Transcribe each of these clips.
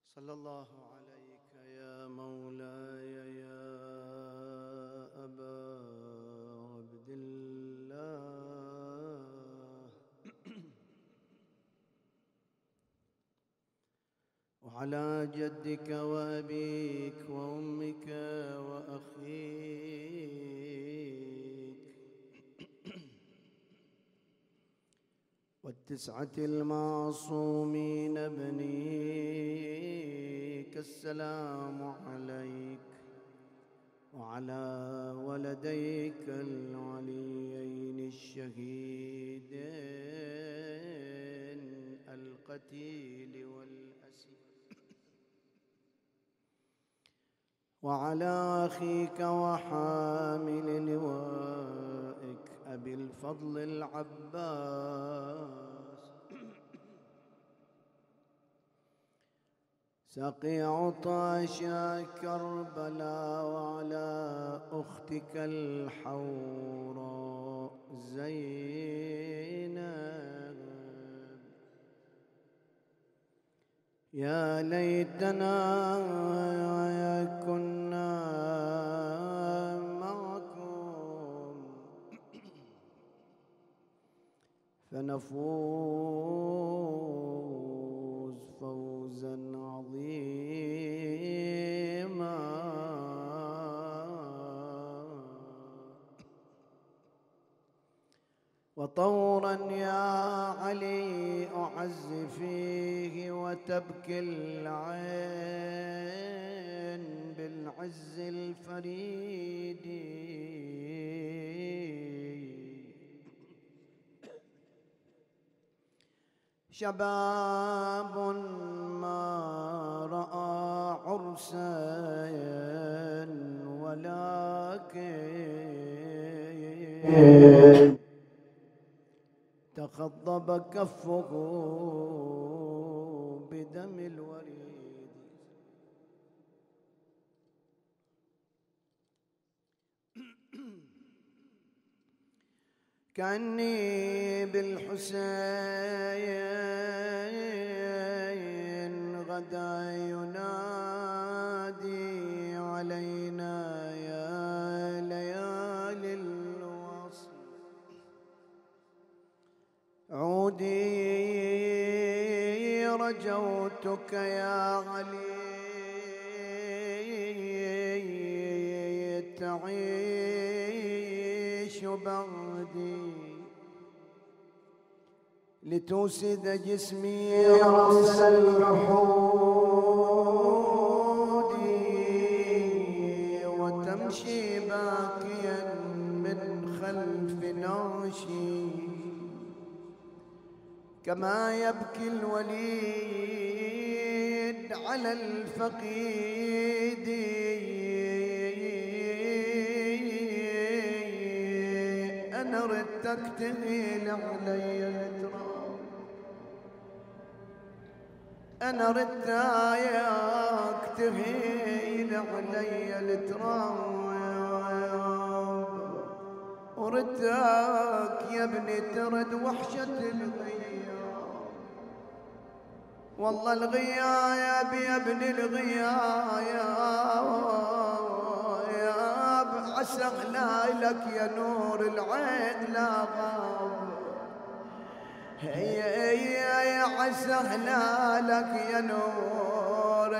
صلى الله عليك يا مولاي يا أبا عبد الله وعلى جدك وأبيك وأمك وأخيك والتسعة المعصومين بنيك السلام عليك وعلى ولديك العليين الشهيدين القتيل والأسير وعلى أخيك وحامل لوائك أبي الفضل العباس سقي عطاش كربلاء وعلى أختك الحوراء زينب يا ليتنا كنا معكم فنفوز فوزا عظيما وطورا يا علي أعز فيه وتبكي العين بالعز الفريد شباب ما رأى عرسا ولكن تخضب كفه بدم الوريد كأني بالحسين غدا ينادي علينا يا ليالي الوصل عودي رجوتك يا علي تعيش بعدي لتوسد جسمي رأس الوحود وتمشي باكيا من خلف ناشي كما يبكي الوليد على الفقيد أنا ردتك تميل علي التراب أنا ردتك تميل علي التراب وردتك يا ابني ترد وحشة الغياب والله الغياب يا ابن الغياب عسى هلالك يا نور العين لا غاب هي عسى هلالك يا نور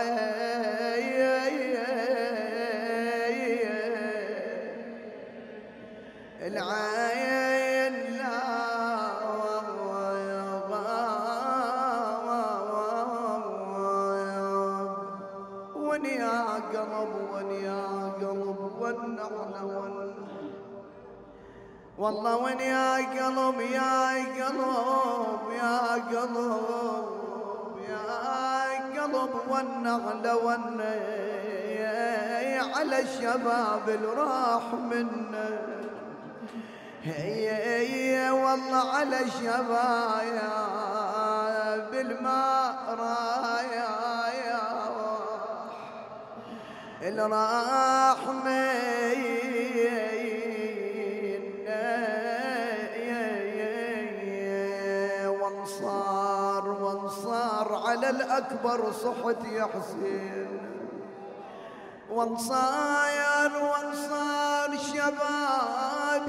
العين لا وين يا قلب وين يا قلب والنعل والله وين يا قلب يا قلب يا قلب يا قلب والنعل على الشباب اللي راح منه هي والله على الشباب الماء رايا اللي راح وانصار على الأكبر صحت يا حسين. وانصاير وانصار شباب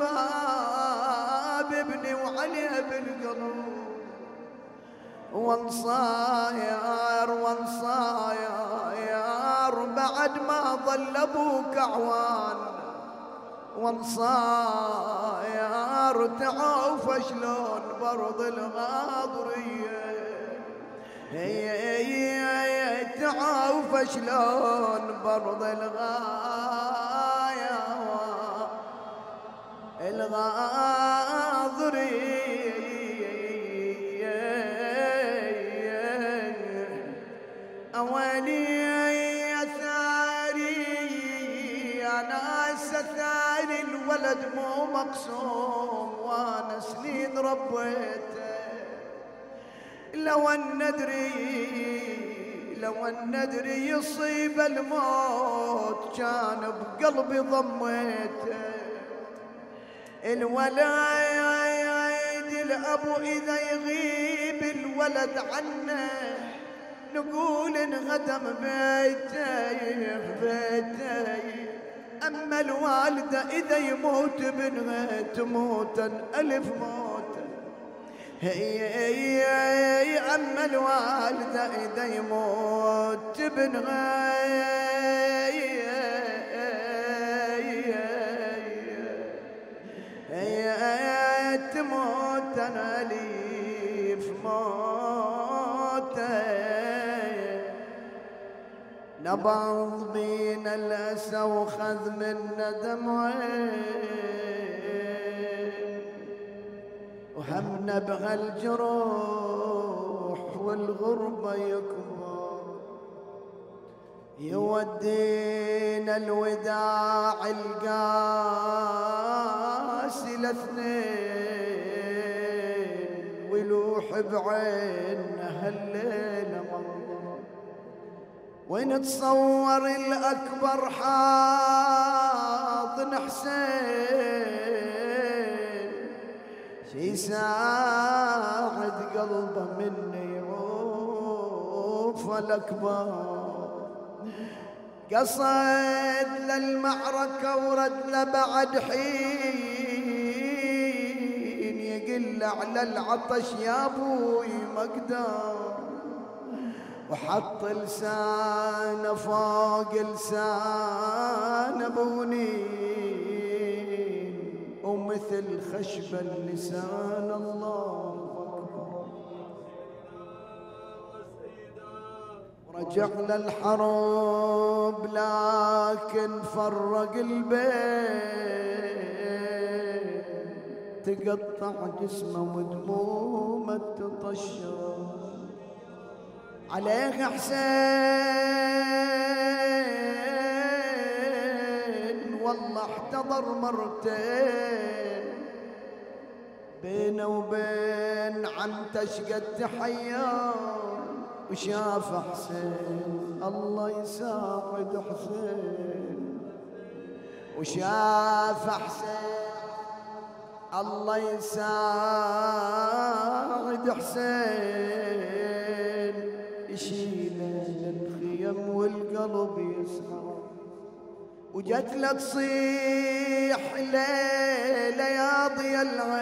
شباب ابني وعلي بالقلب. وانصاير وانصاير بعد ما ظل ابوك اعوان. وانصاير تعوف شلون برض الغاضريه. تعوف شلون برض الغاضريه. أولي يا ثاري أنا ثاني الولد مو مقسوم وانا سنين ربيته. لو ان ندري يصيب الموت كان بقلبي ضميته. الولايد الابو اذا يغيب الولد عنه نقول انهدم بيتي. اما الوالده اذا يموت ابنها تموتا الف موت. اما الوالده اذا يموت ابنها تموت الف موت. نبض بينا الاسى وخذ منا دمعين. وهمنا بهالجروح والغربة يكبر. يودينا الوداع القاسي الاثنين ويلوح بعيننا هالليلة منظر. ونتصور الأكبر حاضن حسين شي ساعد قلبه مني يعوف الأكبر. قصد للمعركة ورد لبعد حين يقل على العطش يا ابوي مقدر. وحط لسانه فوق لسان ابونين ومثل خشب اللسان الله أكبر. ورجعنا الحرب لكن فرق البيت. تقطع جسمه ودمومه تطشر. عليك حسين والله احتضر مرتين. بينه وبين عمته شقد تحير. وشاف حسين الله يساعد حسين. وشاف حسين الله يساعد حسين. يشيله للخيم والقلب يسهر. وجت له تصيح ليلة يا ضيا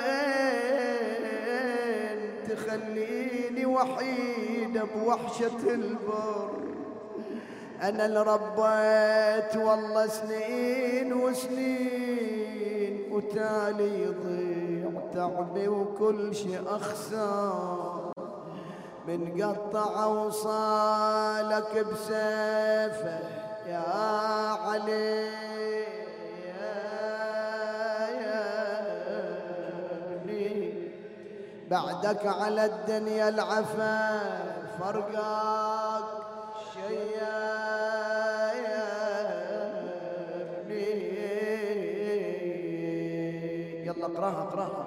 العين تخليني وحيدة بوحشة البر. أنا اللي ربيت والله سنين وسنين وتالي يضيع تعبي وكل شي أخسر. من قطع وصالك بسيفه يا علي بعدك على الدنيا العفا فرقاك شيابني. يلا اقراها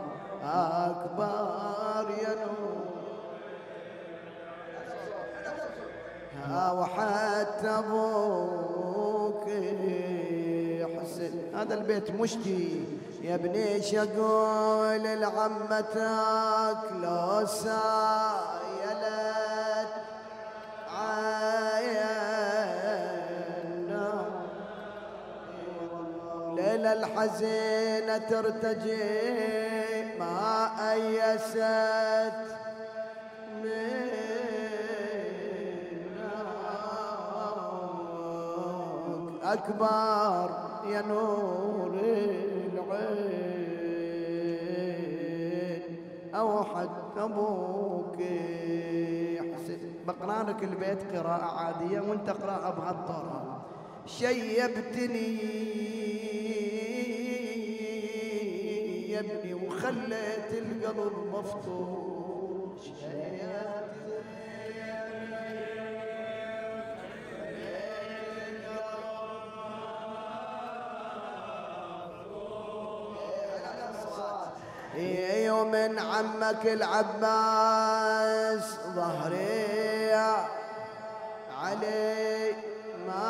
أكبر يا نور. وحتى ابوك حسن. هذا البيت مشتي يا ابني شقول لعمتك لو سايلت ولا الحزينة ترتجي ما أيست منك أكبر يا نور العين أو حتى أبوك بقرأ لك البيت قراءة عادية وانت اقرأها بهالطريقة. شيبتني يا ابني وخليت القلب مفتوح. يوم من عمك العباس ظهري علي ما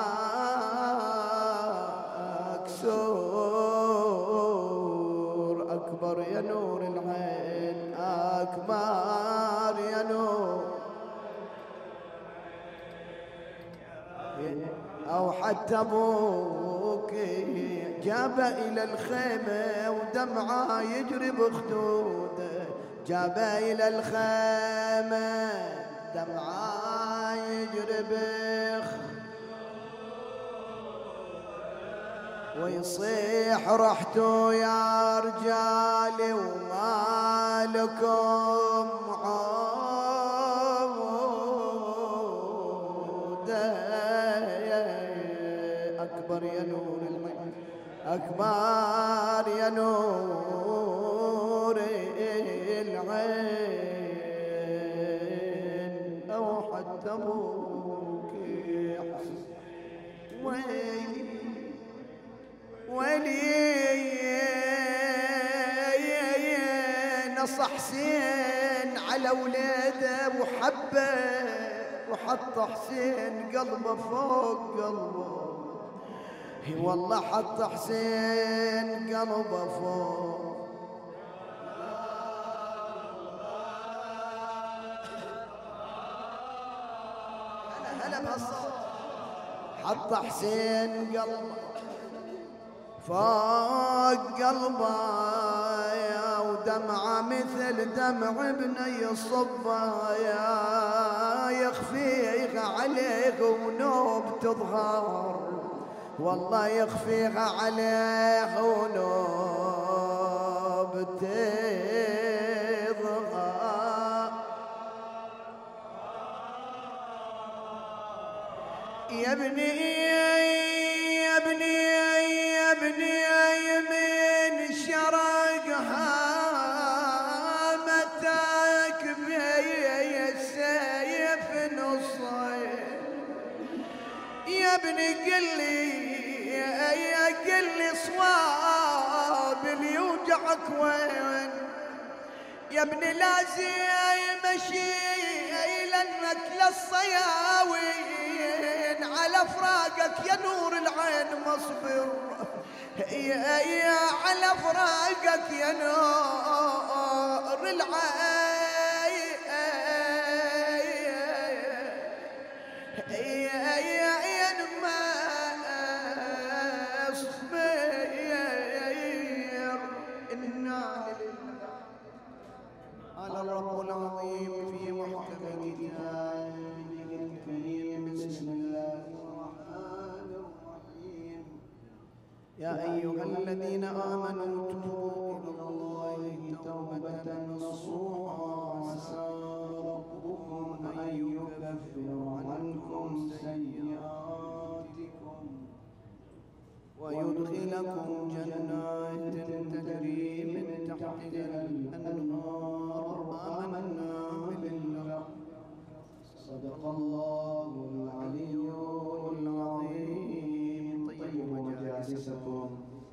أكسور أكبر يا نور العين أكبر يا نور أو حتى أبوك جاب إلى الخيمة ودمعة يجري بخدوده. جاب إلى الخيمة دمعة يجري ويصيح رحتوا يا رجالي وما لكم عودة. أكبر يا نور العين أكبر يا نور العين أو حتى أبوك ولي نصح حسين على ولاده وحبه وحط حسين قلبه فوق قلبه. والله حط حسين قلبه فوق. هلا بهالصوت. حط حسين قلبه فوق قلبه يا ودمعه مثل دمع ابني الصبه يا يخفيها عليك ونوب تظهر. والله يخفيها عليه ونوب تظهر. يا ابني يا ابني يا ابني من شرقها متاك بي السيف نصين. يا ابني قل لي صواب اللي يوجعك وين. يا ابني لازم امشي لانك للصياوين على فراقك يا نور العين مصبر. يا على فراقك يا نور العين ما اصبر. إنا لله قال الرب العظيم في محكم كتابه الكريم. بسم الله الرحمن الرحيم. يا أيها الذين آمنوا توبوا إلى الله توبة نصوحا عسى ربكم أن يكفر عنكم سيئاتكم ويدخلكم جنات تجري من تحتها الأنهار. آمنا بالله. صدق الله العلي العظيم. طيبوا مجالسكم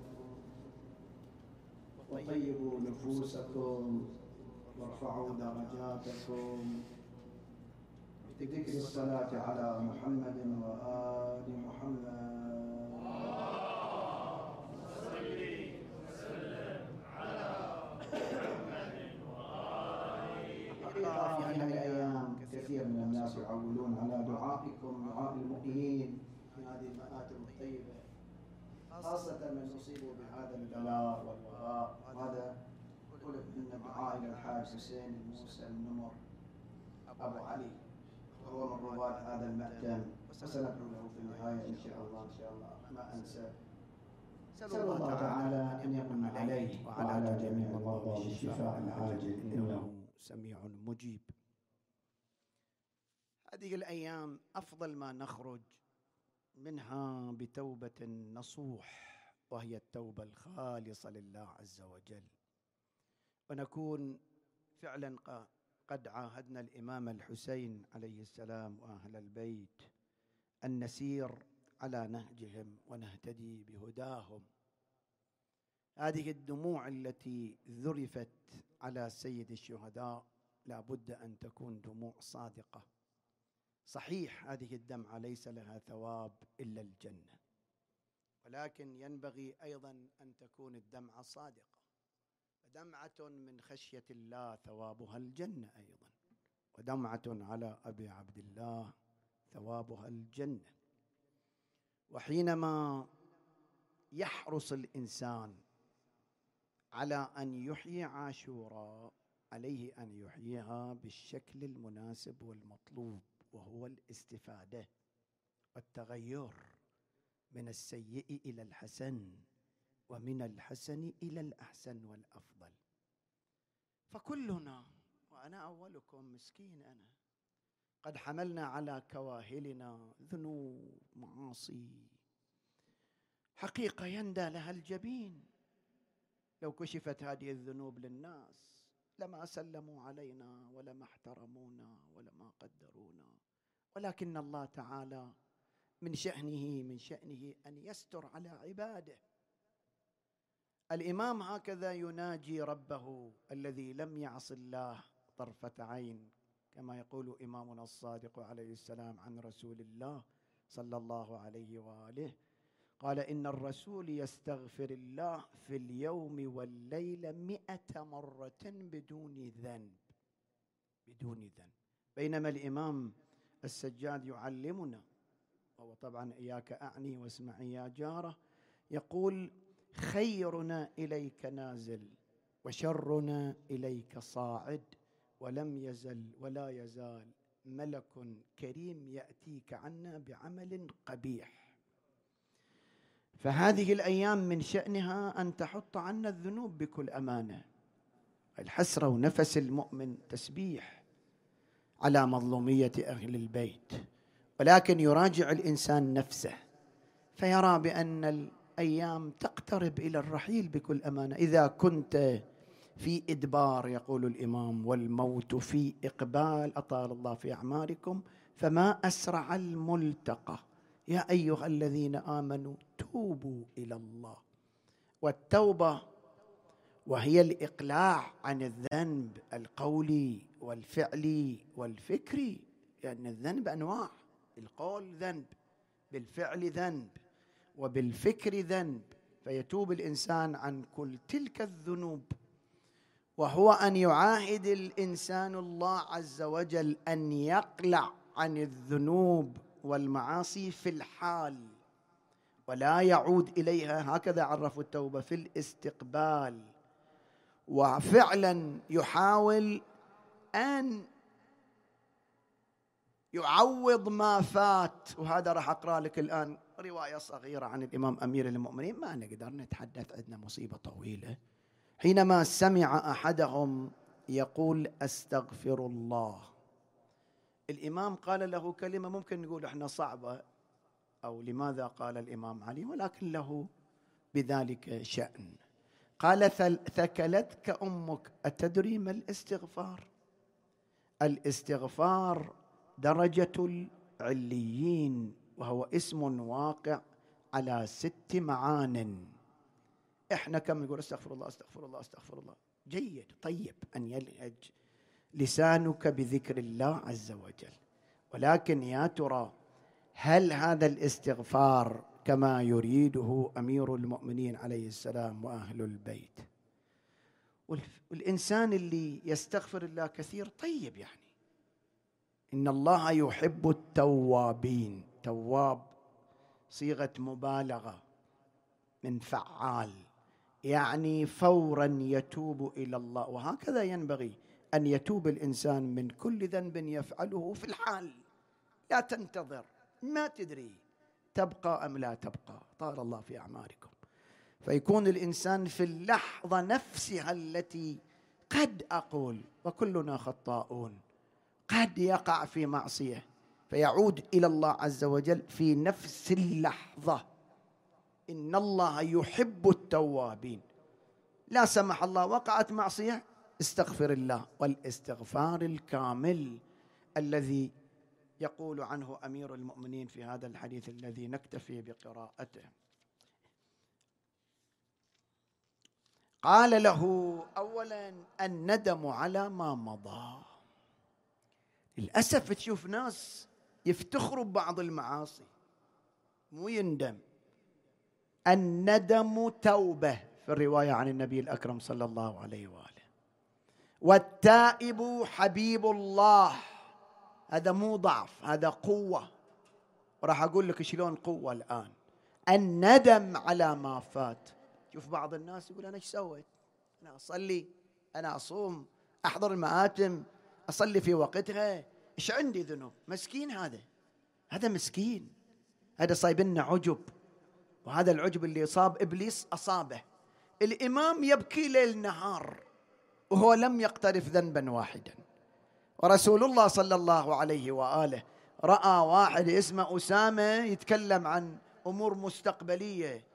وطيبوا نفوسكم وارفعوا درجاتكم بذكر الصلاة على محمد وآل محمد. في هذه الأيام كثير من الناس يعولون على دعائكم دعاء المؤمنين في هذه المآتم الطيبة. خاصة من أصيبوا بهذا البلاء والوباء. وهذا طلب منا الدعاء إلى الحاج حسين موسى النمر أبو علي، وهو من رواد هذا المأتم، وسندعو له في النهاية إن شاء الله. ما أنسى. أسأل الله تعالى أن يمن عليه وعلى جميع المرضى بالشفاء العاجل إنه سميع مجيب. هذه الأيام أفضل ما نخرج منها بتوبة نصوح، وهي التوبة الخالصة لله عز وجل، ونكون فعلا قد عاهدنا الإمام الحسين عليه السلام وأهل البيت أن نسير على نهجهم ونهتدي بهداهم. هذه الدموع التي ذرفت على سيد الشهداء لا بد أن تكون دموع صادقة. صحيح هذه الدمعة ليس لها ثواب إلا الجنة، ولكن ينبغي أيضا أن تكون الدمعة صادقة. فدمعة من خشية الله ثوابها الجنة أيضا، ودمعة على أبي عبد الله ثوابها الجنة. وحينما يحرص الإنسان على أن يحيي عاشوراء عليه أن يحييها بالشكل المناسب والمطلوب، وهو الاستفادة والتغير من السيء إلى الحسن، ومن الحسن إلى الأحسن والأفضل. فكلنا، وأنا أولكم مسكين، أنا قد حملنا على كواهلنا ذنوب معاصي حقيقة يندى لها الجبين. لو كشفت هذه الذنوب للناس لما سلموا علينا ولما احترمونا ولما قدرونا، ولكن الله تعالى من شأنه أن يستر على عباده. الإمام هكذا يناجي ربه الذي لم يعص الله طرفة عين، كما يقول إمامنا الصادق عليه السلام عن رسول الله صلى الله عليه وآله، قال: إن الرسول يستغفر الله في اليوم والليلة 100 مرة بدون ذنب. بينما الإمام السجاد يعلمنا، وهو طبعا إياك أعني واسمعي يا جارة، يقول: خيرنا إليك نازل وشرنا إليك صاعد، ولم يزل ولا يزال ملك كريم يأتيك عنا بعمل قبيح. فهذه الأيام من شأنها أن تحط عنا الذنوب بكل أمانة. الحسرة ونفس المؤمن تسبيح على مظلومية أهل البيت، ولكن يراجع الإنسان نفسه فيرى بأن الأيام تقترب إلى الرحيل بكل أمانة. إذا كنت في إدبار، يقول الإمام، والموت في إقبال، أطال الله في أعماركم، فما أسرع الملتقى. يا أيها الذين آمنوا توبوا إلى الله. والتوبة وهي الإقلاع عن الذنب القولي والفعلي والفكري، لأن الذنب أنواع: بالقول ذنب، بالفعل ذنب، وبالفكر ذنب. فيتوب الإنسان عن كل تلك الذنوب، وهو أن يعاهد الإنسان الله عز وجل أن يقلع عن الذنوب والمعاصي في الحال ولا يعود إليها. هكذا عرفوا التوبة: في الاستقبال. وفعلا يحاول أن يعوض ما فات. وهذا راح أقرأ لك الآن رواية صغيرة عن الإمام أمير المؤمنين، ما نقدر نتحدث، عندنا مصيبة طويلة. حينما سمع أحدهم يقول: أستغفر الله، الإمام قال له كلمة ممكن نقول إحنا صعبة، أو لماذا قال الإمام علي، ولكن له بذلك شأن. قال: ثكلتك أمك، أتدري ما الاستغفار؟ الاستغفار درجة العليين، وهو اسم واقع على 6 معان. إحنا كم نقول استغفر الله استغفر الله استغفر الله؟ جيد، طيب أن يلهج لسانك بذكر الله عز وجل، ولكن يا ترى هل هذا الاستغفار كما يريده أمير المؤمنين عليه السلام وأهل البيت؟ والإنسان اللي يستغفر الله كثير طيب، يعني إن الله يحب التوابين. تواب صيغة مبالغة، من فعال، يعني فورا يتوب إلى الله. وهكذا ينبغي أن يتوب الإنسان من كل ذنب يفعله في الحال، لا تنتظر، ما تدري تبقى أم لا تبقى، طال الله في أعماركم. فيكون الإنسان في اللحظة نفسها التي قد أقول وكلنا خطاؤون قد يقع في معصية، فيعود إلى الله عز وجل في نفس اللحظة. إن الله يحب التوابين. لا سمح الله وقعت معصية، استغفر الله، والاستغفار الكامل الذي يقول عنه أمير المؤمنين في هذا الحديث الذي نكتفي بقراءته. قال له أولا الندم على ما مضى. للأسف تشوف ناس يفتخروا ببعض المعاصي، مو يندم. الندم توبة في الرواية عن النبي الأكرم صلى الله عليه وآله. والتائب حبيب الله. هذا مو ضعف، هذا قوة. وراح أقول لك شلون قوة الآن. الندم على ما فات. شوف بعض الناس يقول أنا ايش سويت؟ أنا أصلي، أنا أصوم، أحضر المآتم، أصلي في وقتها، إيش عندي ذنوب؟ مسكين هذا مسكين. هذا صايبنا عجب، وهذا العجب اللي صاب إبليس أصابه. الإمام يبكي ليل نهار وهو لم يقترف ذنبا واحدا. ورسول الله صلى الله عليه وآله رأى واحد اسمه أسامة يتكلم عن أمور مستقبلية،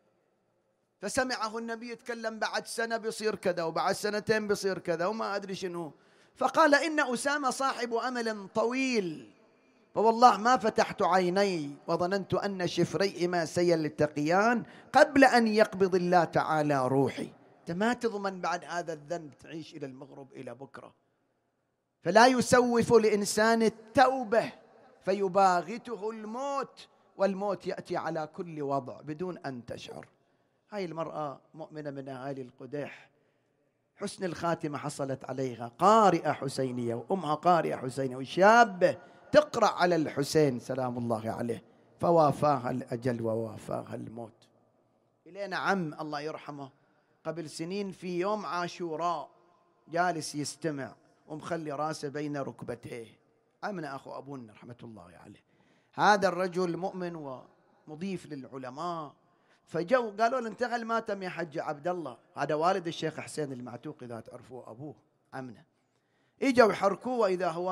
فسمعه النبي يتكلم بعد سنة بيصير كذا وبعد سنتين بيصير كذا وما أدري شنو، فقال إن أسامة صاحب أمل طويل، فوالله ما فتحت عيني وظننت أن شفريهما سيلتقيان قبل أن يقبض الله تعالى روحي. أنت ما تضمن بعد هذا الذنب تعيش إلى المغرب إلى بكرة. فلا يسوف لإنسان التوبة فيباغته الموت، والموت يأتي على كل وضع بدون أن تشعر. هاي المرأة مؤمنة من أهالي القديح، حسن الخاتمة حصلت عليها، قارئة حسينية وأمها قارئة حسينية وشابة تقرأ على الحسين سلام الله عليه، فوافاها الأجل ووافاها الموت. إلينا عم الله يرحمه قبل سنين في يوم عاشوراء جالس يستمع ومخلي راسه بين ركبتيه، عمنا أخو أبونا رحمة الله عليه. هذا الرجل مؤمن ومضيف للعلماء، فجو قالوا له انتقل ماتم يا حج عبد الله، هذا والد الشيخ حسين المعتوق إذا تعرفوه أبوه عمنا. إجوا يحركوه وإذا هو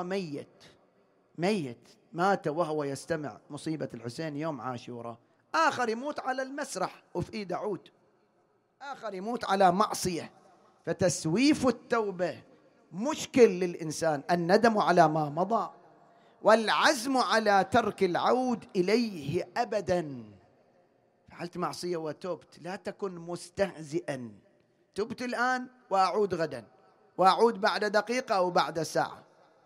ميت مات وهو يستمع مصيبة الحسين يوم عاشوراء. آخر يموت على المسرح وفي إيده عود، آخر يموت على معصية. فتسويف التوبة مشكل للإنسان، الندم على ما مضى والعزم على ترك العود إليه أبدا. فعلت معصية وتوبت، لا تكن مستهزئا. تبت الآن وأعود غدا وأعود بعد دقيقة أو بعد ساعة.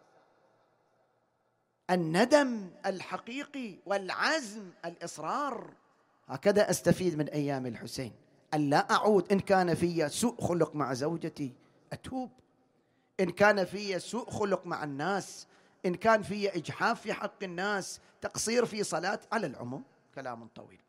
الندم الحقيقي والعزم الإصرار. هكذا أستفيد من أيام الحسين، أن لا أعود. إن كان في سوء خلق مع زوجتي أتوب، إن كان في سوء خلق مع الناس، إن كان في إجحاف في حق الناس، تقصير في صلاة، على العموم كلام طويل.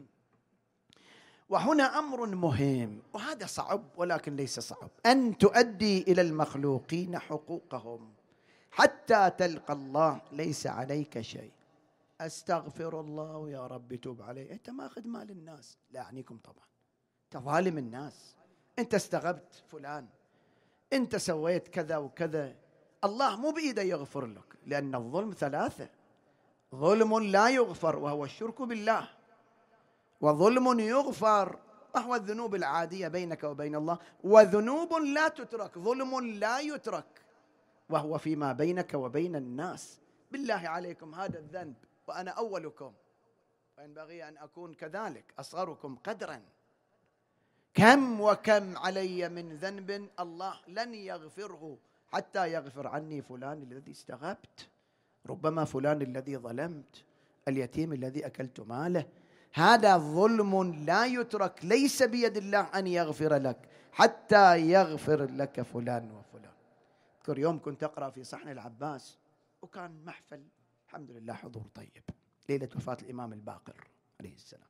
وهنا أمر مهم، وهذا صعب ولكن ليس صعب، أن تؤدي إلى المخلوقين حقوقهم حتى تلقى الله ليس عليك شيء. أستغفر الله يا رب توب علي. أنت ما أخذ مال الناس، لا أعنيكم طبعا، أنت ظالم الناس، أنت استغبت فلان، أنت سويت كذا وكذا. الله مو بإيده يغفر لك، لأن الظلم ثلاثة: ظلم لا يغفر وهو الشرك بالله، وظلم يغفر وهو الذنوب العادية بينك وبين الله، وذنوب لا تترك، ظلم لا يترك وهو فيما بينك وبين الناس. بالله عليكم هذا الذنب وأنا أولكم، وينبغي أن أكون كذلك أصغركم قدرا. كم وكم علي من ذنب الله لن يغفره حتى يغفر عني فلان الذي استغبت، ربما فلان الذي ظلمت، اليتيم الذي أكلت ماله. هذا ظلم لا يترك، ليس بيد الله أن يغفر لك حتى يغفر لك فلان وفلان. أذكر يوم كنت أقرأ في صحن العباس، وكان محفل الحمد لله حضور طيب، ليلة وفاة الإمام الباقر عليه السلام.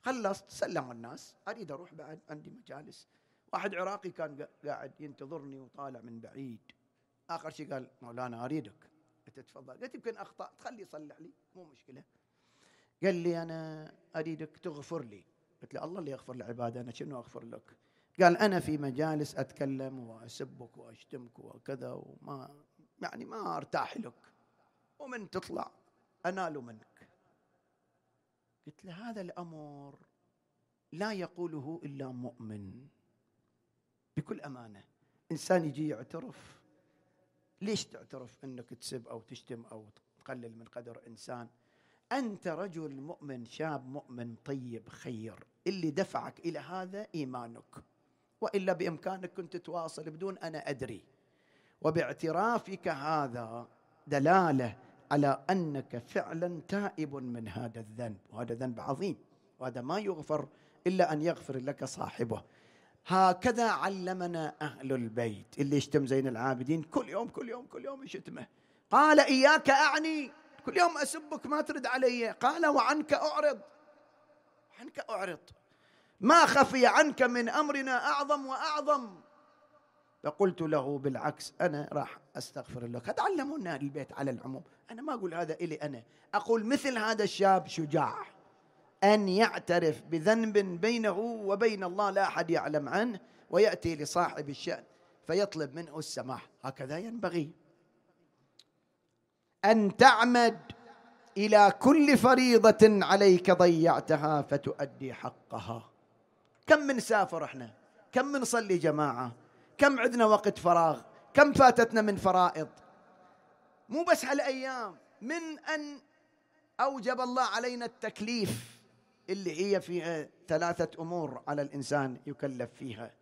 خلصت سلموا الناس، أريد أروح بعد عندي مجالس. واحد عراقي كان قاعد ينتظرني وطالع من بعيد، آخر شيء قال مولانا أريدك. قلت تفضل. قلت يمكن أخطأ، تخلي يصلح لي مو مشكلة. قال لي أنا أريدك تغفر لي. قلت له الله اللي يغفر لعباده، أنا شنو أغفر لك؟ قال أنا في مجالس أتكلم وأسبك وأشتمك وكذا، وما يعني ما أرتاح لك، ومن تطلع أنال منك. قلت له هذا الأمر لا يقوله إلا مؤمن بكل أمانة. إنسان يجي يعترف، ليش تعترف أنك تسب أو تشتم أو تقلل من قدر إنسان؟ أنت رجل مؤمن، شاب مؤمن طيب خير، اللي دفعك إلى هذا إيمانك، وإلا بإمكانك كنت تواصل بدون أنا أدري. وباعترافك هذا دلالة على أنك فعلا تائب من هذا الذنب، وهذا ذنب عظيم، وهذا ما يغفر إلا أن يغفر لك صاحبه. هكذا علمنا أهل البيت. اللي يشتم زين العابدين كل يوم كل يوم كل يوم يشتمه، قال إياك أعني، كل يوم أسبك ما ترد علي، قال وعنك أعرض، عنك أعرض، ما خفي عنك من أمرنا أعظم وأعظم. فقلت له بالعكس، أنا راح أستغفر لك. هذا علمونا أهل البيت على العموم. أنا ما أقول هذا إلي أنا، أقول مثل هذا الشاب شجاع أن يعترف بذنب بينه وبين الله لا أحد يعلم عنه، ويأتي لصاحب الشأن فيطلب منه السماح. هكذا ينبغي أن تعمد إلى كل فريضة عليك ضيعتها فتؤدي حقها. كم من سافر احنا، كم من صلي جماعة، كم عندنا وقت فراغ، كم فاتتنا من فرائض. مو بس هالأيام، من أن أوجب الله علينا التكليف اللي هي فيها 3 أمور على الإنسان يكلف فيها: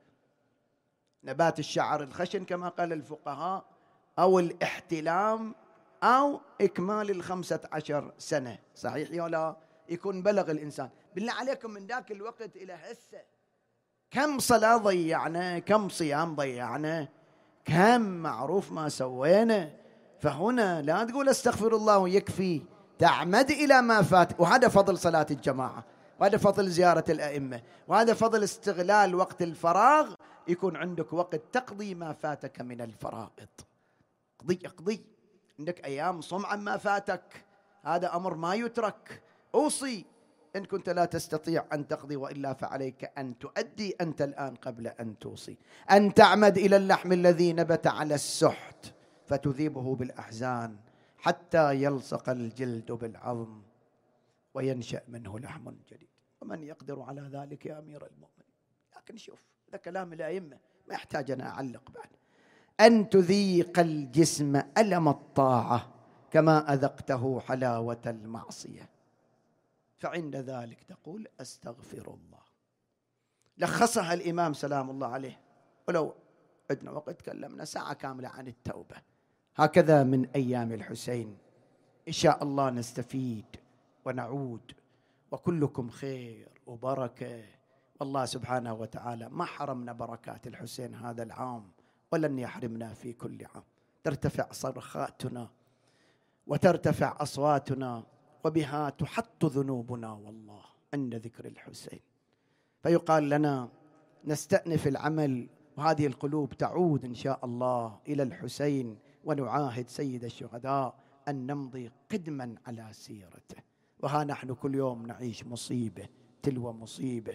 نبات الشعر الخشن كما قال الفقهاء، أو الاحتلام، أو إكمال 15 سنة. صحيح يا لا؟ يكون بلغ الإنسان. بالله عليكم من ذاك الوقت إلى هسه كم صلاة ضيعنا، كم صيام ضيعنا، كم معروف ما سوينا. فهنا لا تقول استغفر الله ويكفي، تعمد إلى ما فات. وهذا فضل صلاة الجماعة، وهذا فضل زيارة الأئمة، وهذا فضل استغلال وقت الفراغ، يكون عندك وقت تقضي ما فاتك من الفرائض. اقضي عندك أيام صم عما فاتك، هذا أمر ما يترك. أوصي إن كنت لا تستطيع أن تقضي، وإلا فعليك أن تؤدي أنت الآن قبل أن توصي. أن تعمد إلى اللحم الذي نبت على السحت فتذيبه بالأحزان حتى يلصق الجلد بالعظم وينشأ منه لحم جديد. ومن يقدر على ذلك يا أمير المؤمنين؟ لكن شوف، هذا كلام الأئمة، ما يحتاج أن أعلق بعد. أن تذيق الجسم ألم الطاعة كما أذقته حلاوة المعصية، فعند ذلك تقول أستغفر الله. لخصها الإمام سلام الله عليه، ولو عندنا وقت تكلمنا ساعة كاملة عن التوبة. هكذا من أيام الحسين إن شاء الله نستفيد ونعود، وكلكم خير وبركة. والله سبحانه وتعالى ما حرمنا بركات الحسين هذا العام، ولن يحرمنا في كل عام. ترتفع صرخاتنا وترتفع أصواتنا، وبها تحط ذنوبنا والله عند ذكر الحسين. فيقال لنا نستأنف العمل، وهذه القلوب تعود إن شاء الله إلى الحسين، ونعاهد سيد الشهداء أن نمضي قدما على سيرته. وها نحن كل يوم نعيش مصيبة تلو مصيبة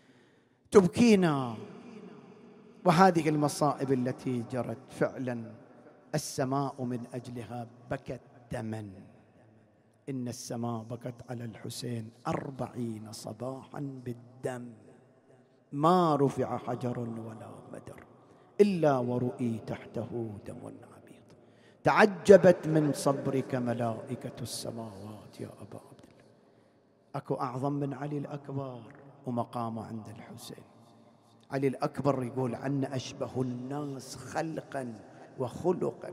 تبكينا. وهذه المصائب التي جرت فعلا السماء من أجلها بكت دما. إن السماء بكت على الحسين 40 صباحا بالدم، ما رفع حجر ولا مدر إلا ورؤي تحته دم عبيط. تعجبت من صبرك ملائكة السماوات يا أبا عبد الله. أكو أعظم من علي الأكبر ومقامه عند الحسين. علي الأكبر يقول عنا أشبه الناس خلقا وخلقا،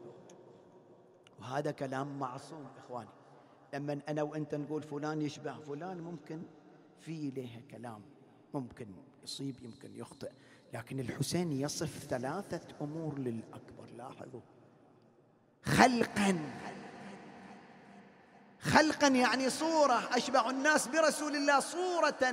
وهذا كلام معصوم إخواني. لما أنا وأنت نقول فلان يشبه فلان، ممكن في له كلام، ممكن يصيب يمكن يخطئ، لكن الحسين يصف 3 أمور للأكبر. لاحظوا: خلقا، خلقا يعني صورة، أشبه الناس برسول الله صورة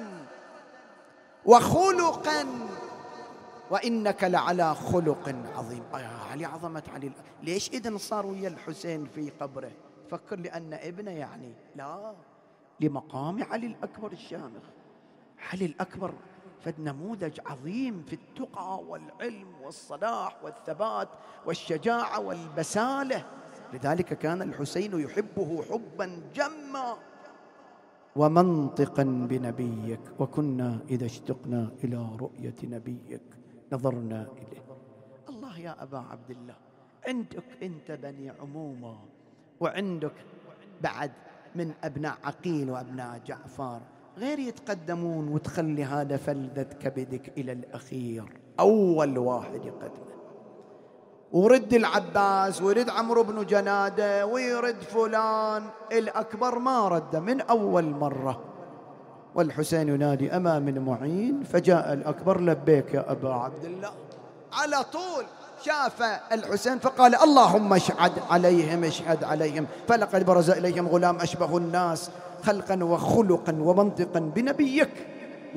وخلقا، وإنك لعلى خلق عظيم. علي عظمة علي. ليش إذن صار ويا الحسين في قبره؟ فكر لأن ابنه يعني؟ لا، لمقام علي الأكبر الشامخ. علي الأكبر فد نموذج عظيم في التقى والعلم والصلاح والثبات والشجاعة والبسالة، لذلك كان الحسين يحبه حبا جما. ومنطقا بنبيك، وكنا إذا اشتقنا إلى رؤية نبيك نظرنا إليه. الله يا أبا عبد الله، عندك أنت بني عمومة، وعندك بعد من أبناء عقيل وأبناء جعفر غير يتقدمون، وتخلي هذا فلذة كبدك إلى الأخير أول واحد يقدمه. ورد العباس، ورد عمرو بن جنادة، ويرد فلان، الأكبر ما رد من أول مرة. والحسين ينادي أما من معين؟ فجاء الأكبر لبيك يا أبا عبد الله. على طول شاف الحسين فقال اللهم اشهد عليهم، اشهد عليهم، فلقد برز إليهم غلام أشبه الناس خلقا وخلقا ومنطقا بنبيك،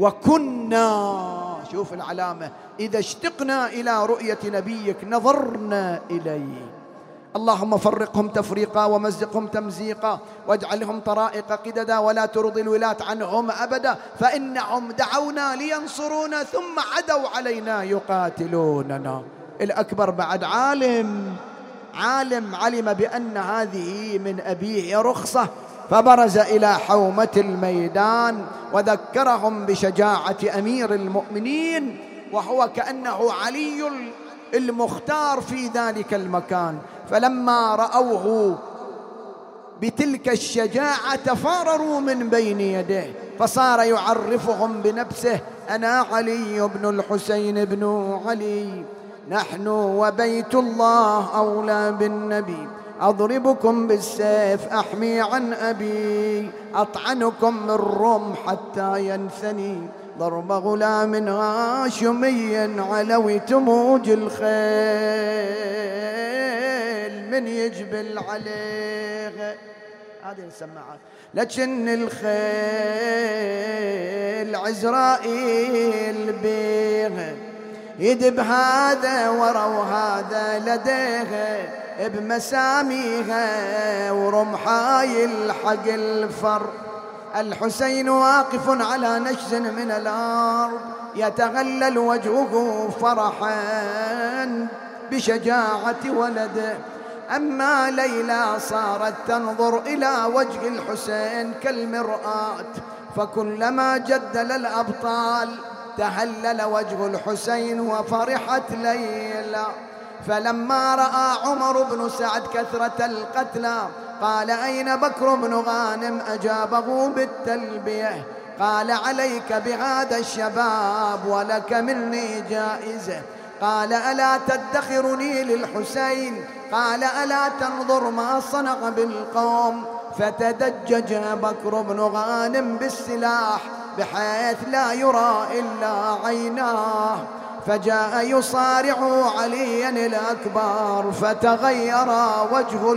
وكنا، شوف العلامة، إذا اشتقنا إلى رؤية نبيك نظرنا إليه. اللهم فرقهم تفريقا ومزقهم تمزيقا، واجعلهم طرائق قددا، ولا ترضي الولاة عنهم أبدا، فإنهم دعونا لينصرونا ثم عدوا علينا يقاتلوننا. الأكبر بعد علم علم بأن هذه من أبيه رخصة، فبرز إلى حومة الميدان وذكرهم بشجاعة أمير المؤمنين، وهو كأنه علي المختار في ذلك المكان. فلما رأوه بتلك الشجاعة تفارروا من بين يديه، فصار يعرفهم بنفسه أنا علي بن الحسين بن علي، نحن وبيت الله أولى بالنبي، أضربكم بالسيف أحمي عن أبي، أطعنكم بالرمح حتى ينثني، ضرب غلام هاشمي علوي تموج الخيل من يجبل عليه. هذه السماعات. لكن الخيل عزرائيل بيه يدب هذا ورا وهذا لديه بمساميها ورمحاي الحق الفر. الحسين واقف على نشز من الأرض يتغلل وجهه فرحا بشجاعة ولده. أما ليلى صارت تنظر إلى وجه الحسين كالمرآة، فكلما جدل الأبطال تهلل وجه الحسين وفرحت ليلى. فلما رأى عمر بن سعد كثرة القتلى قال أين بكر بن غانم؟ أجابه بالتلبية، قال عليك بهذا الشباب ولك مني جائزة. قال ألا تدخرني للحسين؟ قال ألا تنظر ما صنع بالقوم؟ فتدجج بكر بن غانم بالسلاح بحيث لا يرى إلا عيناه، فجاء يصارع عليا الأكبر فتغير وجه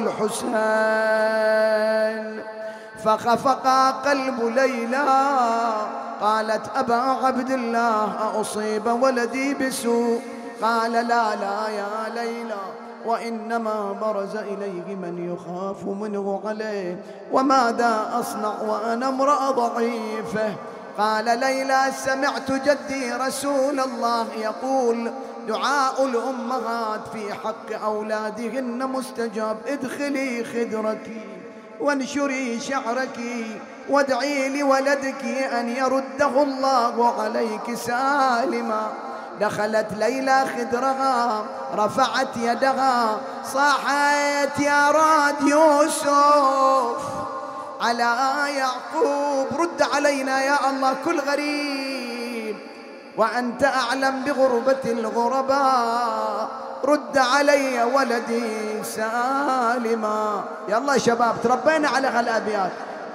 الحسين فخفق قلب ليلى. قالت أبا عبد الله أصيب ولدي بسوء؟ قال لا لا يا ليلى، وإنما برز إليه من يخاف منه عليه، وماذا أصنع وأنا امرأة ضعيفة؟ قال ليلى سمعت جدي رسول الله يقول دعاء الأمهات في حق أولادهن مستجاب، ادخلي خدرك وانشري شعرك وادعي لولدك أن يرده الله عليك سالما. دخلت ليلى خدرها رفعت يدها صاحت يا راد يوسف على يعقوب، رد علينا يا الله كل غريب وأنت أعلم بغربة الغرباء، رد علي ولدي سالما. يلا شباب تربينا على هالأبيات.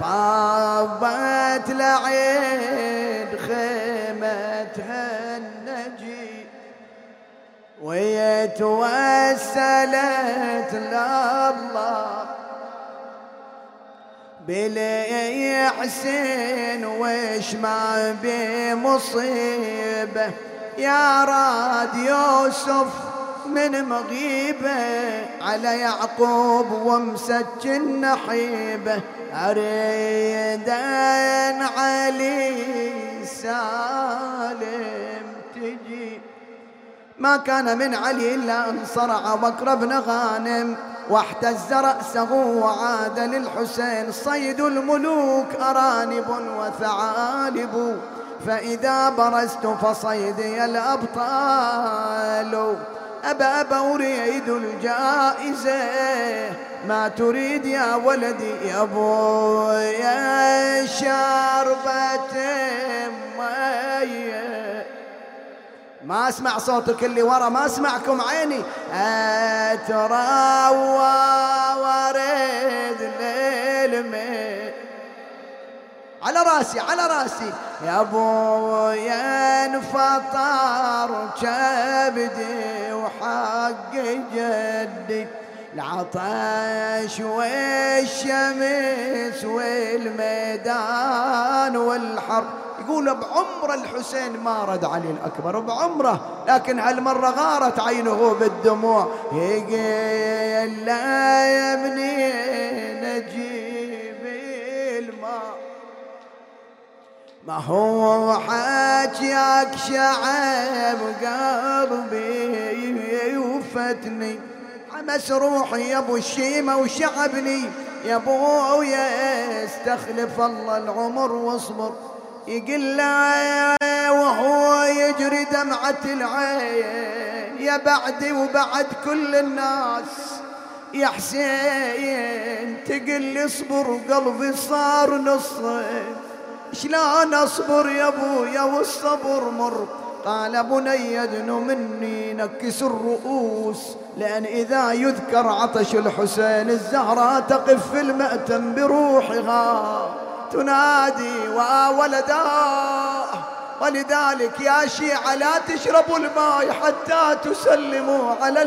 طابت لعين خيمتها النجي ويتوسلت لله بلي حسين وش ما بمصيبة، يا راد يوسف من مغيبة على يعقوب ومسكن نحيبه، أريد أن علي سالم تجي. ما كان من علي إلا أن صرع بكر بن غانم واحتز رأسه وعاد للحسين. صيد الملوك أرانب وثعالب، فإذا برزت فصيدي الأبطال. أبا أريد الجائزة، ما تريد يا ولدي يا أبويا؟ شربة مية. ما أسمع صوتك اللي ورا، ما أسمعكم عيني. أترى وارد للمي على راسي على راسي يا أبويا، انفطر كبدي وحق جدي، العطش والشمس والميدان والحر. يقول بعمره الحسين ما رد علي الأكبر بعمره، لكن هالمرة غارت عينه بالدموع. يقول لا يا ابني نجيب الماء، ما هو حاجيك شعب قلبي وفتني، حمس روحي يا ابو الشيمة وشعبني، يا ابويا استخلف الله العمر واصبر. يقول له وهو يجري دمعة العين، يا بعدي وبعد كل الناس يا حسين، تقل لي اصبر قلبي صار نصين، شلون اصبر يا ابويا والصبر مر. قال بني ادن مني نكس الرؤوس، لأن إذا يذكر عطش الحسين الزهراء تقف في المأتم بروحها تنادي وولداه. ولذلك يا شيعة لا تشربوا الماء حتى تسلموا على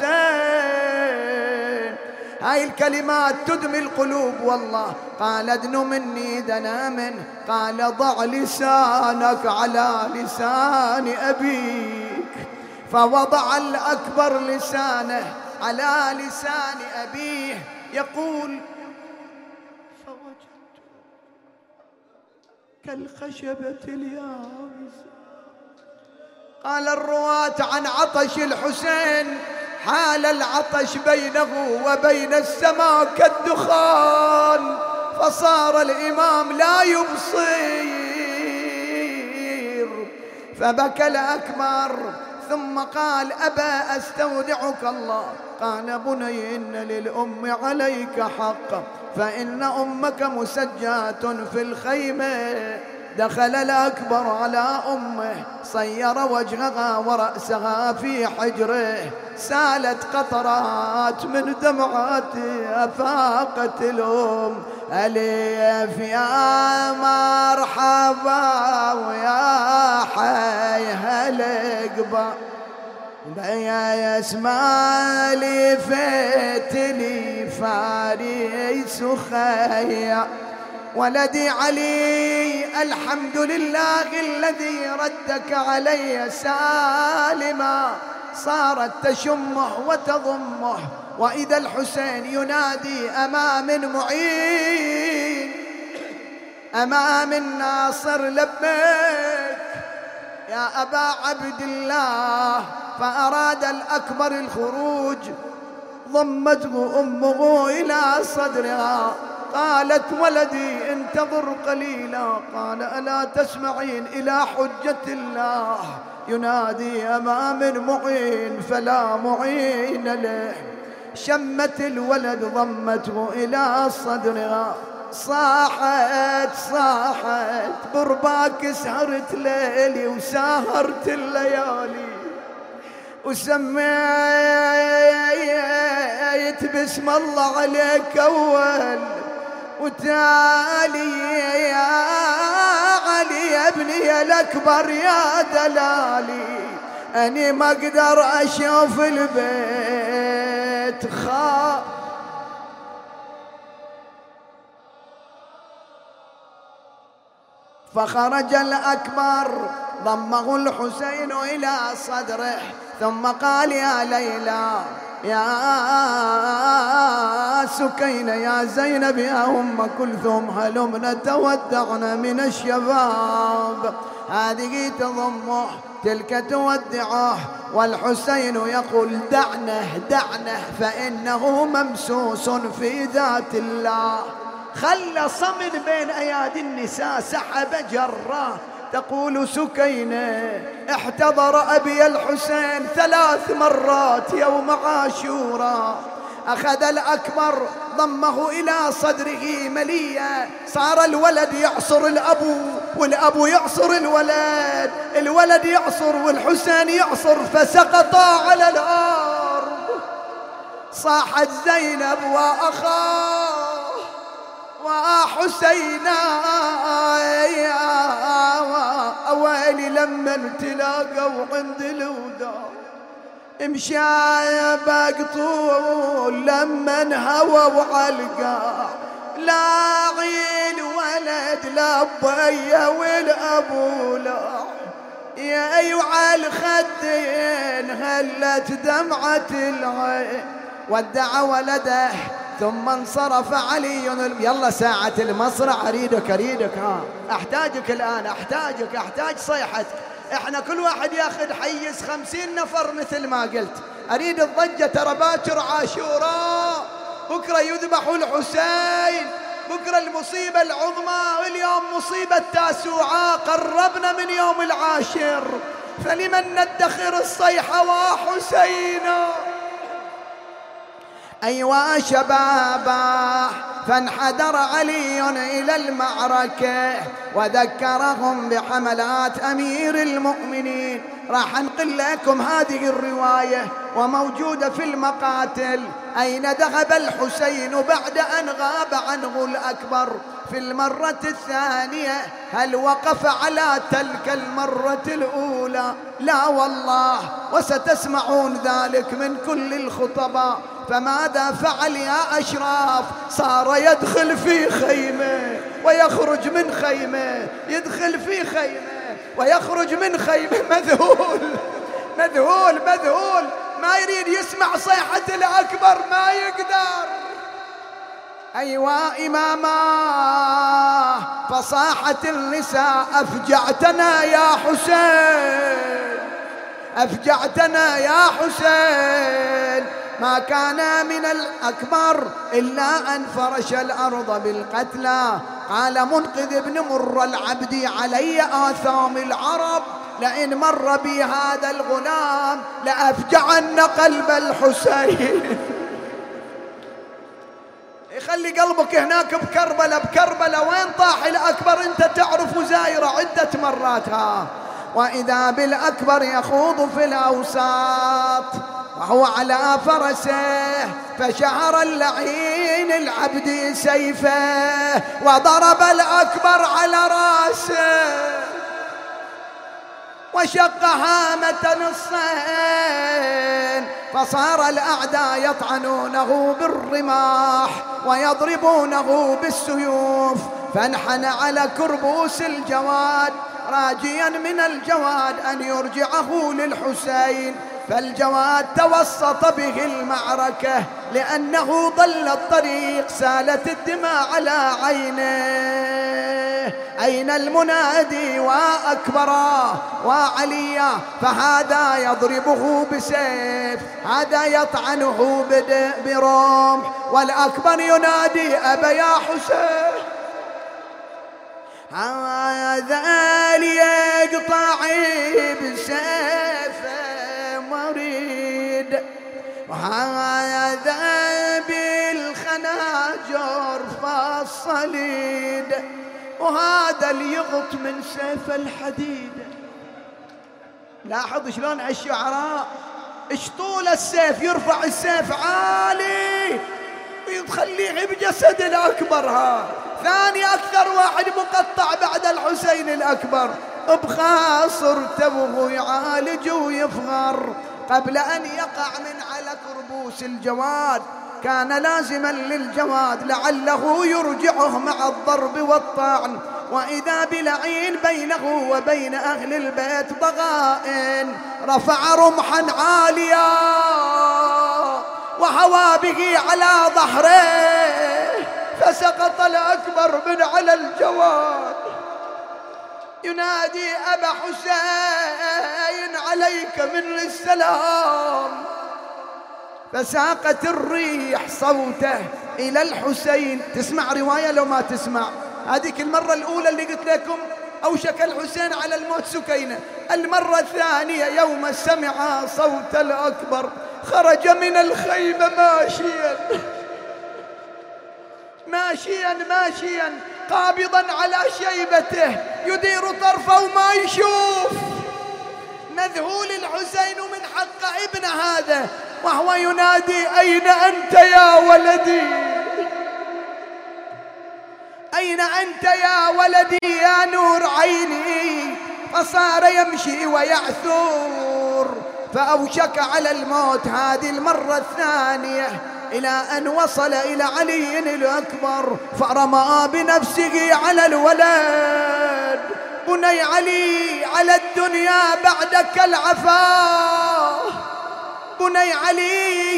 الحسين. هاي الكلمات تدمي القلوب والله. قال ادن مني دنا منه، قال ضع لسانك على لسان أبيك، فوضع الأكبر لسانه على لسان أبيه. يقول فوجدت كالخشبة اليابسة. قال الرواة عن عطش الحسين حال العطش بينه وبين السماء كالدخان، فصار الإمام لا يبصر، فبكى الأكبر ثم قال أبا أستودعك الله. قال بني إن للأم عليك حق، فإن أمك مسجاة في الخيمة. دخل الأكبر على أمه صير وجهها ورأسها في حجره، سالت قطرات من دمعته أفاقت الأم. أليف يا مرحبا ويا حي هالقبا، بيا يسمع لي فتلي فارس خيا. ولدي علي الحمد لله الذي ردك علي سالما. صارت تشمه وتضمه، وإذا الحسين ينادي أمام معين أمام الناصر لبيك يا أبا عبد الله. فأراد الأكبر الخروج، ضمته أمه إلى صدرها، قالت ولدي انتظر قليلا. قال ألا تسمعين إلى حجة الله ينادي أمام معين فلا معين له. شمت الولد ضمته إلى صدرها، صاحت برباك سهرت ليلي وساهرت الليالي، وسميت باسم الله عليك أول وتالي يا علي يا ابني الأكبر يا دلالي. أني ما أقدر أشوف البيت فخرج الأكبر ضمه الحسين إلى صدره ثم قال يا ليلى يا سكينة يا زينب يا أم كلثوم هلمنا تودعنا من الشباب. هذه تضمه تلك تودعه والحسين يقول دعنه فإنه ممسوس في ذات الله. خلى صمن بين أيادي النساء سحب جراه. تقول سكينة احتضر أبي الحسين 3 مرات يوم عاشوراء. أخذ الأكبر ضمه إلى صدره مليا. صار الولد يعصر الأبو والأبو يعصر الولد، الولد يعصر والحسين يعصر فسقطا على الأرض. صاحت زينب وحسينا ويلي لما تلاقوا عند الوداع. مشايبك طول لما هووا علقا لاعي الولد لبيا والابو لا يا ايوع الخدين هلت دمعة العين. ودع ولده ثم انصرف علي. يلا ساعة المصرع أريدك أحتاجك الآن، أحتاج صيحتك. احنا كل واحد ياخذ حيز 50 نفر مثل ما قلت. أريد الضجة، ترى باكر عاشوراء، بكرة يذبح الحسين، بكرة المصيبة العظمى، واليوم مصيبة تاسوعاء، قربنا من يوم العاشر، فلمن ندخر الصيحة وحسينا. أيوا شبابا فانحدر علي إلى المعركة وذكرهم بحملات أمير المؤمنين. راح أنقل لكم هذه الرواية وموجودة في المقاتل. أين ذهب الحسين بعد أن غاب عنه الأكبر في المرة الثانية؟ هل وقف على تلك المرة الأولى؟ لا والله، وستسمعون ذلك من كل الخطباء. فماذا فعل يا أشراف؟ صار يدخل في خيمة ويخرج من خيمة، يدخل في خيمة ويخرج من خيمة، مذهول ما يريد يسمع صيحة الأكبر، ما يقدر. أيوا إماما فصاحت النساء أفجعتنا يا حسين، أفجعتنا يا حسين. ما كان من الأكبر إلا أن فرش الأرض بالقتلى. قال منقذ بن مر العبدي علي آثام العرب، لئن مر بي هذا الغلام لأفجعن قلب الحسين. يخلي قلبك هناك بكربلة وين طاح الأكبر أنت تعرف زايرة عدة مرات. وإذا بالأكبر يخوض في الأوساط وهو على فرسه، فشعر اللعين العبد سيفه وضرب الأكبر على راسه وشق هامة نصين. فصار الأعداء يطعنونه بالرماح ويضربونه بالسيوف. فانحنى على كربوس الجواد راجيا من الجواد أن يرجعه للحسين. فالجواد توسط به المعركة لأنه ضل الطريق، سالت الدماء على عينيه. أين المنادي وأكبرا وعليا؟ فهذا يضربه بسيف، هذا يطعنه برمح، والأكبر ينادي أبا يا حسين. هذا ليقطع بسيفه مريد، وهذا بالخناجر فالصليد، وهذا ليغط من سيف الحديد. لاحظ شلون الشعراء ايش طول السيف، يرفع السيف عالي ويخليه بجسد الأكبر. ثاني أكثر واحد مقطع بعد الحسين الأكبر، بخاصر تبغوا يعالج ويفغر قبل أن يقع من على كربوس الجواد. كان لازما للجواد لعله يرجعه مع الضرب والطعن، وإذا بلعين بينه وبين أهل البيت ضغائن، رفع رمحا عاليا وهوى به على ظهره، فسقط الأكبر من على الجواد ينادي أبا حسين عليك من السلام. فساقت الريح صوته إلى الحسين. تسمع رواية لو ما تسمع؟ هذيك المرة الأولى اللي قلت لكم أوشك الحسين على الموت سكينة. المرة الثانية يوم سمع صوت الأكبر خرج من الخيمة ماشيا ماشيا ماشيا قابضا على شيبته يدير طرفه وما يشوف. مذهول الحسين من حق ابن هذا وهو ينادي أين أنت يا ولدي، أين أنت يا ولدي يا نور عيني. فصار يمشي ويعثر فأوشك على الموت هذه المرة الثانية، إلى أن وصل إلى علي الأكبر فرمى بنفسه على الولد. بني علي على الدنيا بعدك العفا، بني علي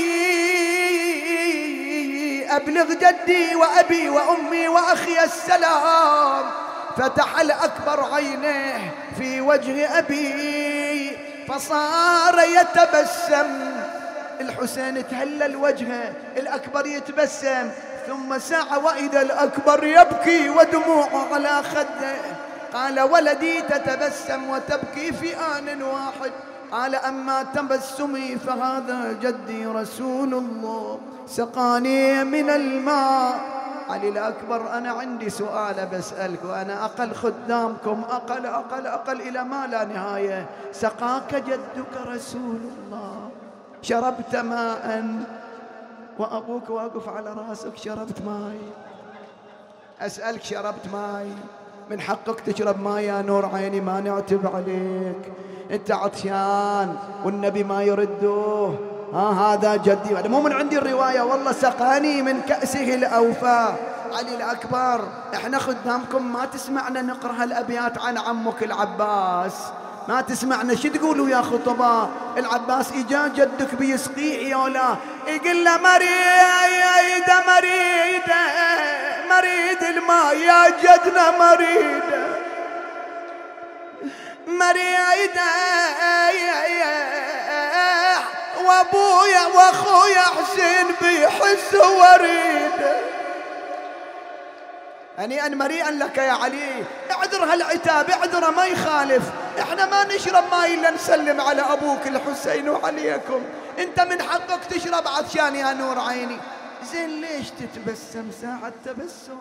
أبلغ جدي وأبي وأمي وأخي السلام. فتح الأكبر عينيه في وجه أبي فصار يتبسم. الحسين تهلل وجهه، الأكبر يتبسم. ثم ساعة وإذا الأكبر يبكي ودموعه على خده. قال ولدي تتبسم وتبكي في آن واحد. قال أما تبسمي فهذا جدي رسول الله سقاني من الماء. علي الأكبر أنا عندي سؤال بسألك، وأنا أقل خدامكم، أقل إلى ما لا نهاية. سقاك جدك رسول الله، شربت ماء وأبوك واقف على راسك، شربت ماء. أسألك شربت ماء؟ من حقك تشرب ماء يا نور عيني، ما نعتب عليك. أنت عطشان والنبي ما يردوه. هذا جدي، هذا مو من عندي الرواية، والله سقاني من كأسه الأوفى. علي الأكبر احنا خدامكم ما تسمعنا نقرأ هالأبيات عن عمك العباس، ما تسمعنا شو تقولوا يا خطباء؟ العباس إجا جدك بيسقيه يولا يقول له مريدة مريدة مريد الماء يا جدنا مريدة مريدة وابويا واخويا حسين بيحس وريده. هنيئا مريئا لك يا علي. اعذر هالعتاب، اعذر ما يخالف. احنا ما نشرب ماء الا نسلم على ابوك الحسين وعليكم. انت من حقك تشرب عطشان يا نور عيني. زين ليش تتبسم ساعة تبسم؟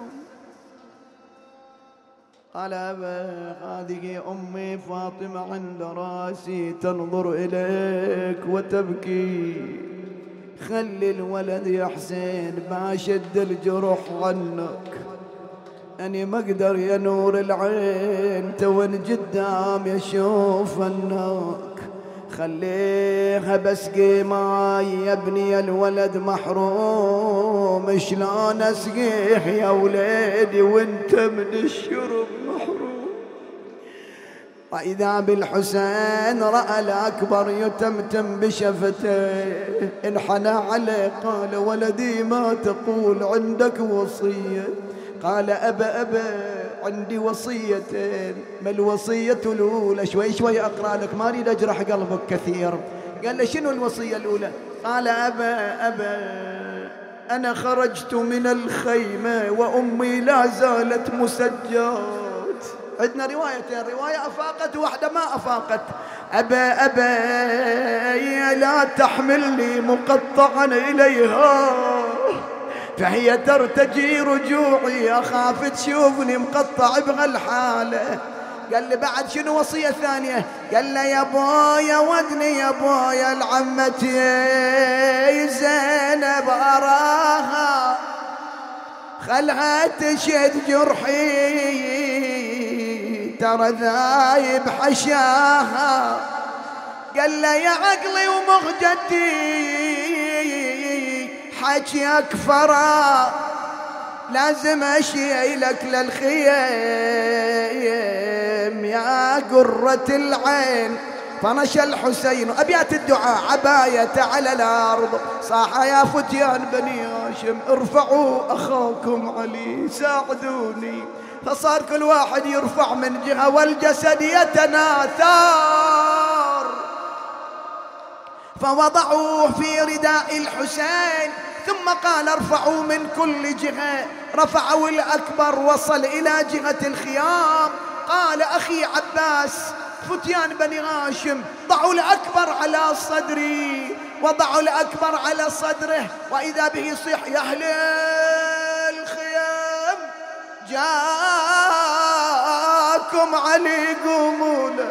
قال أبا هذه أمي فاطمة عند راسي تنظر إليك وتبكي. خلي الولد يا حسين ما شد الجرح عنك، أني ما أقدر يا نور العين توين قدام يشوف عنك. خليها بسقي ماي يا ابني الولد محروم، شلون اسقيه يا وليدي وانت من الشرب محروم. وإذا بالحسين رأى الأكبر يتمتم بشفته انحنى عليه قال ولدي ما تقول عندك وصية؟ قال أبا عندي وصيتين. ما الوصية الأولى؟ شوي أقرأ لك ما أريد أجرح قلبك كثير. قال له شنو الوصية الأولى؟ قال أبا أنا خرجت من الخيمة وأمي لا زالت مسجات. عندنا روايتين، رواية أفاقت وواحدة ما أفاقت. أبا لا تحملني مقطعا إليها فهي ترتجي رجوعي، أخاف تشوفني مقطع بهالحالة. قال لي بعد شنو وصية ثانية؟ قال لي يا بويا ودني يا بويا العمتي زينب أراها خلها تشد جرحي ترى ذايب حشاها. قال لي يا عقلي ومخجتي حكيك فرا لازم أشي لك للخيام قرة العين. فنشى الحسين أبيات الدعاء عباية على الأرض، صاح يا فتيان بني هاشم ارفعوا أخاكم علي ساعدوني. فصار كل واحد يرفع من جهة والجسد يتناثر، فوضعوه في رداء الحسين ثم قال ارفعوا من كل جهة. رفعوا الأكبر وصل إلى جهة الخيام، قال أخي عباس فتيان بني هاشم ضعوا الأكبر على صدري، وضعوا الأكبر على صدره، وإذا به يصيح يا أهل الخيام جاكم علي قوموا له.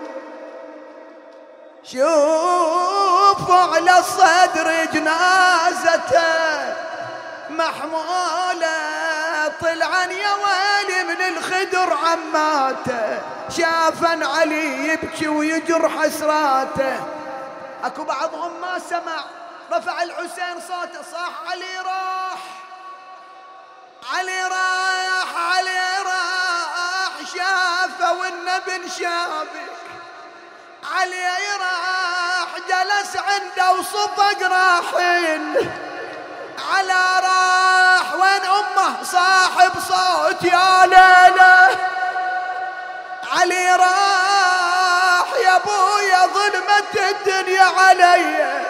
شوفوا على الصدر جنازته محمولة، طلعا يا ويلي من الخدر عماته، شافن علي يبكي ويجر حسراته. اكو بعضهم ما سمع، رفع الحسين صوته صاح علي راح، علي راح، علي راح، شافه والنبي شابك، علي راح جلس عنده وصفق راحين على راح. وين امه صاحب صوت يا ليلى، علي راح يا ابويا ظلمت الدنيا علي.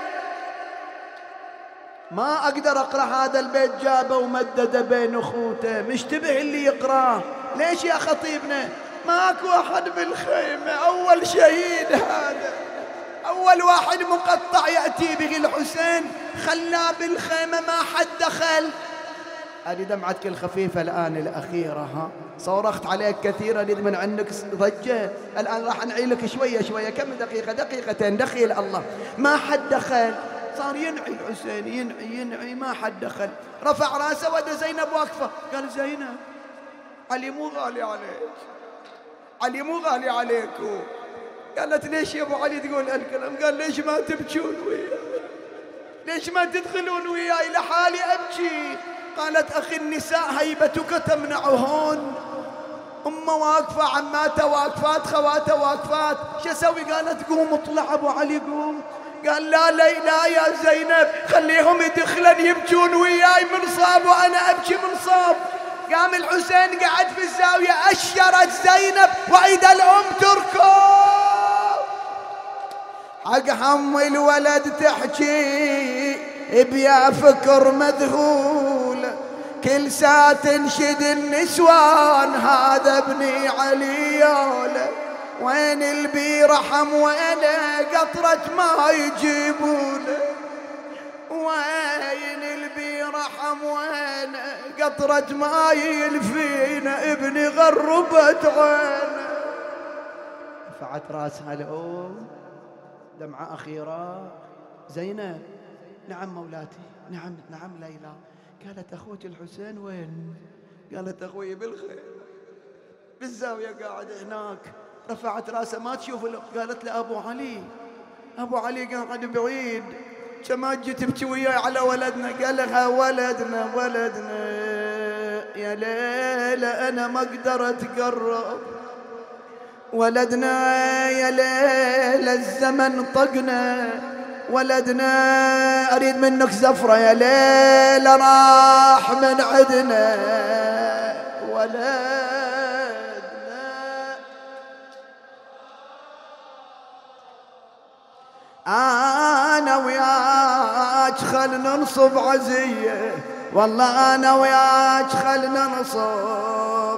ما اقدر اقرا هذا البيت، جابه ومدده بين اخوته، مشتبه اللي يقراه. ليش يا خطيبنا ماكو احد بالخيمه؟ اول شهيد هذا، اول واحد مقطع ياتي به الحسين، خلاه بالخيمه ما حد دخل. هذه دمعتك الخفيفه الان الاخيره، ها صورخت عليك كثيرا، اريد من عندك ضجه، الان راح نعيلك شويه شويه. كم دقيقه؟ دقيقتين، دخيل الله. ما حد دخل، صار ينعي الحسين، ينعي ينعي، ما حد دخل. رفع راسه ودا زينب واقفه، قال زينب علي مو غالي عليك، علي مو غالي عليكم. قالت ليش يا ابو علي تقول هالكلام؟ قال ليش ما تبكون وياي؟ ليش ما تدخلون وياي لحالي ابكي؟ قالت اخي النساء هيبتك تمنعهن، امه واقفه، عماته واقفات، خواته واقفات، شو اسوي؟ قالت قوم اطلع ابو علي قوم. قال لا لا يا زينب خليهم يدخلن يبكون وياي من صاب وانا ابكي من صاب. قام الحسين قعد في الزاويه، اشرت زينب واذا الام تركض حق حم الولد تحكي بيا فكر مذهول، كل ساعة تنشد النسوان هذا ابني علي يوله. وين البي رحم وينه قطرة ما يجيبونه، وين البي رحم وينه قطرة ما يلفينا، ابني غربت عينه. رفعت راسها الأم، دمعة أخيرة. زينب نعم مولاتي، نعم نعم ليلى. قالت أخوتي الحسين وين؟ قالت أخوي بالخير بالزاوية قاعد هناك. رفعت راسها ما تشوف، قالت له أبو علي، أبو علي قاعد بعيد، كما جيت تبكي وياي على ولدنا. قال لها ولدنا ولدنا يا ليلى أنا ما أقدر أتقرب، ولدنا يا ليلى الزمن طقنا، ولدنا أريد منك زفرة يا ليلى راح من عدنا، ولدنا أنا وياك خل ننصب عزية، والله أنا وياك خل ننصب.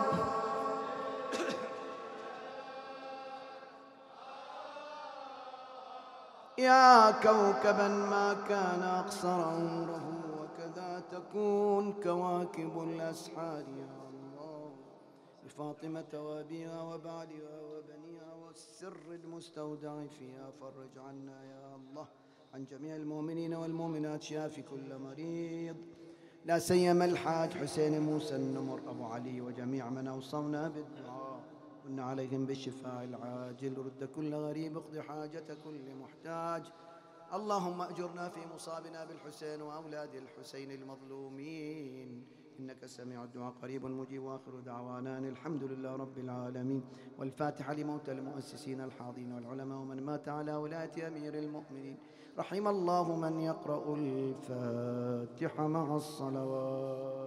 يا كوكبا ما كان أقصر عمره، وكذا تكون كواكب الأسحار. يا الله بفاطمة وأبيها وبعلها وبنيها والسر المستودع فيها، فرج عنا يا الله عن جميع المؤمنين والمؤمنات، شافي كل مريض، لا سيما الحاج حسين موسى النمر أبو علي وجميع من أوصونا بالدعاء، وإن عليهم بالشفاء العاجل، رد كل غريب، اقض حاجة كل محتاج. اللهم أجرنا في مصابنا بالحسين وأولاد الحسين المظلومين، إنك سميع الدعاء قريب مجيب. وآخر دعوانا أن الحمد لله رب العالمين. والفاتحة لموتى المؤسسين الحاضرين والعلماء ومن مات على ولاية أمير المؤمنين. رحم الله من يقرأ الفاتحة مع الصلوات.